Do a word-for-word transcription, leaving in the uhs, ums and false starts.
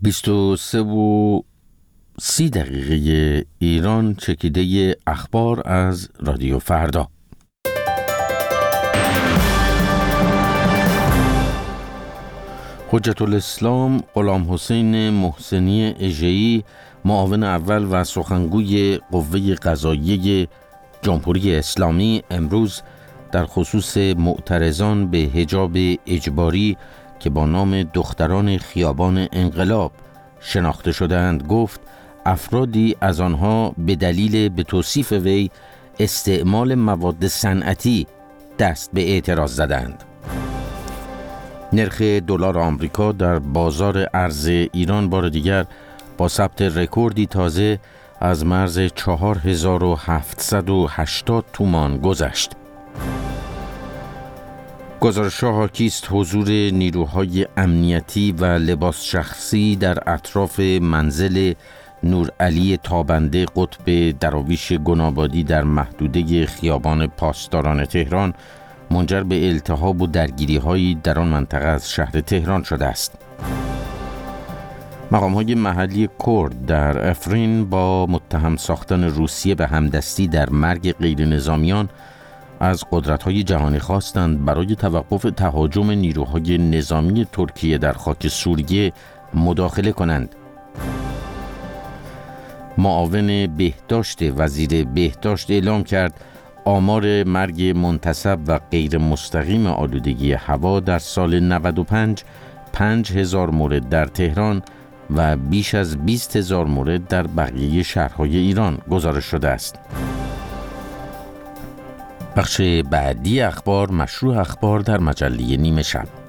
بیست و سه و سی دقیقه ایران، چکیده اخبار از رادیو فردا. حجت الاسلام غلام حسین محسنی اژه‌ای، معاون اول و سخنگوی قوه قضاییه جمهوری اسلامی، امروز در خصوص معترضان به حجاب اجباری که با نام دختران خیابان انقلاب شناخته شدند گفت افرادی از آنها به دلیل به توصیف وی استعمال مواد صنعتی دست به اعتراض زدند. نرخ دلار آمریکا در بازار ارز ایران بار دیگر با ثبت رکوردی تازه از مرز چهار هزار و هفتصد و هشتاد تومان گذشت. گزارش‌ها حاکی است حضور نیروهای امنیتی و لباس شخصی در اطراف منزل نورعلی تابنده قطب دراویش گنابادی در محدوده خیابان پاسداران تهران منجر به التهاب و درگیری‌هایی در آن منطقه از شهر تهران شده است. مقام‌های محلی کرد در افرین با متهم ساختن روسیه به همدستی در مرگ غیر نظامیان از قدرت‌های جهانی خواستند برای توقف تهاجم نیروهای نظامی ترکیه در خاک سوریه مداخله کنند. معاون بهداشت وزیر بهداشت اعلام کرد آمار مرگ منتسب و غیر مستقیم آلودگی هوا در سال نود و پنج پنج هزار مورد در تهران و بیش از بیست هزار مورد در بقیه شهرهای ایران گزارش شده است. بخش بعدی اخبار، مشروع اخبار در مجله نیمه شب.